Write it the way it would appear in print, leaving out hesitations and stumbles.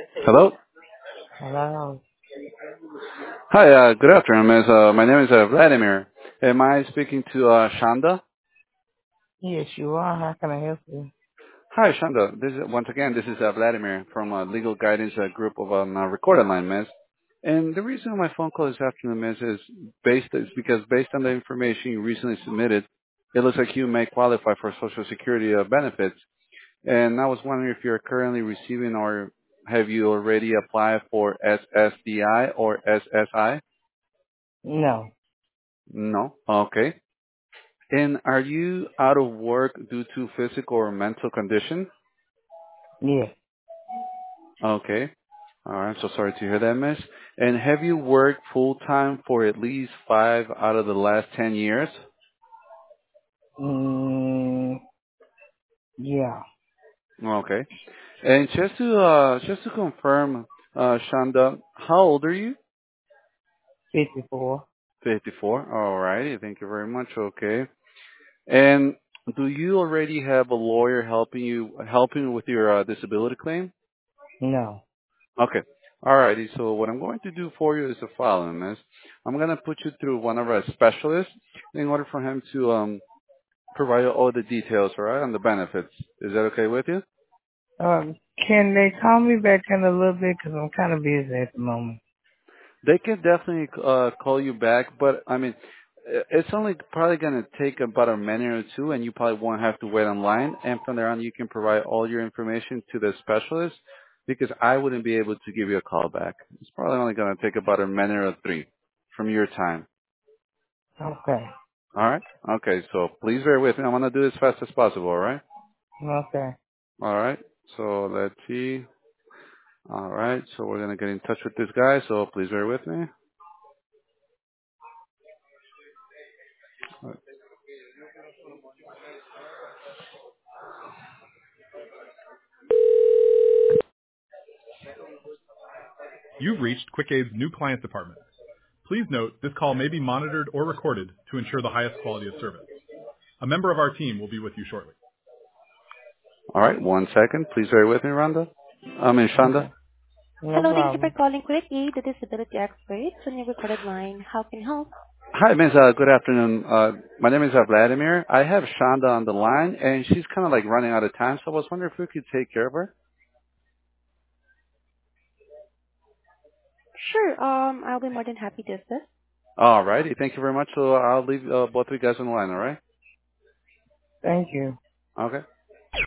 Hello. Hello. Hi, good afternoon, Miss. My name is Vladimir. Am I speaking to Shanda? Yes, you are. How can I help you? Hi, Shanda. This is Vladimir from Legal Guidance Group of Recorded Line, Miss. And the reason my phone call this afternoon, Miss, is because based on the information you recently submitted, it looks like you may qualify for Social Security benefits. And I was wondering if you're currently receiving or have you already applied for SSDI or SSI? No. No. Okay. And are you out of work due to physical or mental condition? Yes. Okay. All right. So sorry to hear that, miss. And have you worked full time for at least 5 out of the last 10 years? Mm, yeah. Okay. And just to confirm, Shanda, how old are you? 54. 54. All righty. Thank you very much. Okay. And do you already have a lawyer helping with your disability claim? No. Okay. Alrighty. So what I'm going to do for you is the following, miss. I'm going to put you through one of our specialists in order for him to provide you all the details, all right, on the benefits. Is that okay with you? Can they call me back in a little bit? Because I'm kind of busy at the moment. They can definitely call you back, but I mean, it's only probably going to take about a minute or two, and you probably won't have to wait online. And from there on, you can provide all your information to the specialist because I wouldn't be able to give you a call back. It's probably only going to take about a minute or three from your time. Okay. All right. Okay. So please bear with me. I'm gonna do this as fast as possible. All right. Okay. All right. So let's see. All right. So we're gonna get in touch with this guy. So please bear with me. You've reached QuickAid's new client department. Please note this call may be monitored or recorded to ensure the highest quality of service. A member of our team will be with you shortly. All right. 1 second. Please bear with me, Rhonda. I mean, Shonda. Okay. No Hello, thank you for problem. calling QuickAid, the disability expert on your recorded line. How can I help? Hi, Miss. Good afternoon. My name is Vladimir. I have Shonda on the line, and she's kind of like running out of time. So I was wondering if we could take care of her. Sure, I'll be more than happy to assist. All righty. Thank you very much. So I'll leave both of you guys on the line. All right. Thank you. Okay.